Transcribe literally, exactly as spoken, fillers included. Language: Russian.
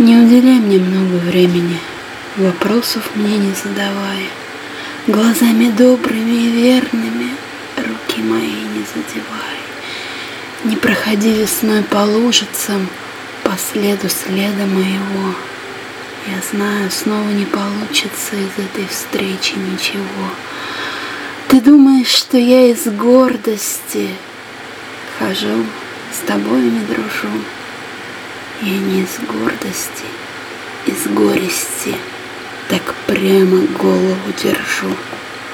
Не уделяй мне много времени, вопросов мне не задавай. Глазами добрыми и верными руки мои не задевай. Не проходи весной по лужицам, по следу следа моего. Я знаю, снова не получится из этой встречи ничего. Ты думаешь, что я из гордости хожу, с тобой не дружу? Я не из гордости, из горести так прямо голову держу.